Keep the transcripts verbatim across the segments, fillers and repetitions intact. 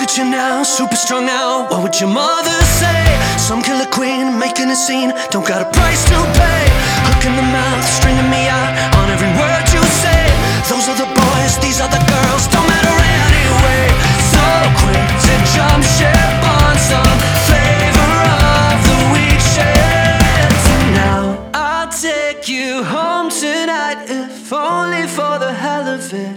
at you now, super strong now. What would your mother say? Some killer queen making a scene, don't got a price to pay. Hook in the mouth, stringing me out on every word you say. Those are the boys, these are the girls, don't matter anyway. So quick to jump ship on some flavor of the week shit. So now I'll take you home tonight, if only for the hell of it.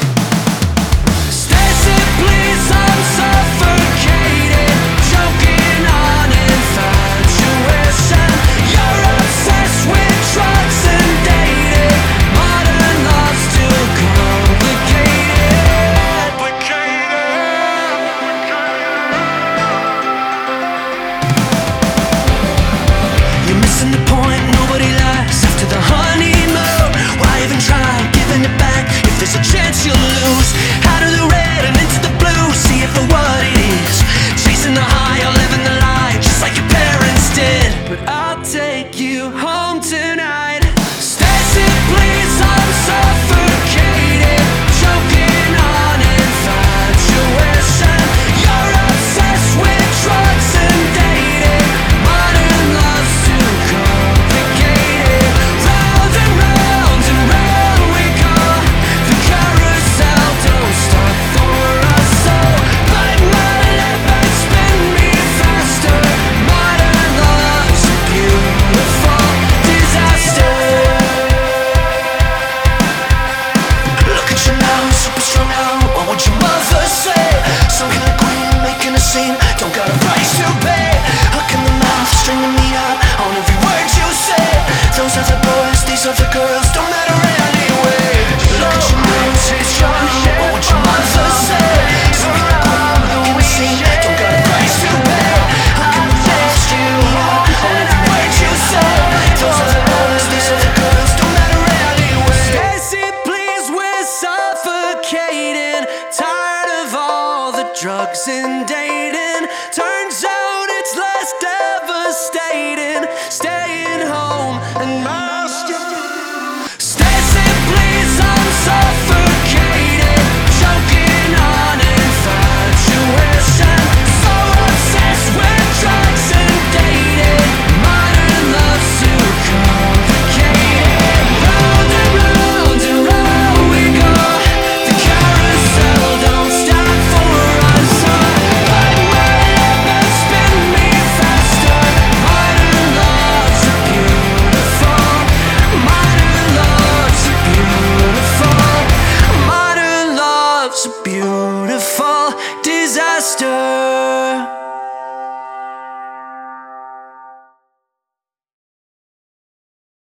Stacy, please, I'm suffocated, choking on infatuation. You're obsessed with drugs and dating. Modern love's too complicated. You're missing the point, nobody lasts after the honeymoon. Why even try giving it back if there's a chance you'll lose? Out of the red and into the blue, see it for what it is. Chasing the high or living the lie, just like your parents did. But I'll take you home tonight. Stacy, please, I'm suffocated, choking on infatuation. You're obsessed with drugs and dating. Modern love's too complicated. Round and round and round we go. The carousel don't stop for us, so bite my lip and spin me faster. Modern love's a beautiful disaster. Look at you now, super strong now. What would your mother say? Some killer queen making a scene, don't got a price to pay. Hook in the mouth, stringing me out on every word you say. Those are the boys, these are the girls, don't matter anyway. Look at you now, super strong now. What would your mother say? Some killer queen making a scene, don't got a price to pay. Hook in the mouth, stringing me out on every word you say. Those are the boys, these are the girls, don't matter anyway. Stacy, please, we're suffocating, tired of all the drugs and dating. Turns out it's less devastating, staying home and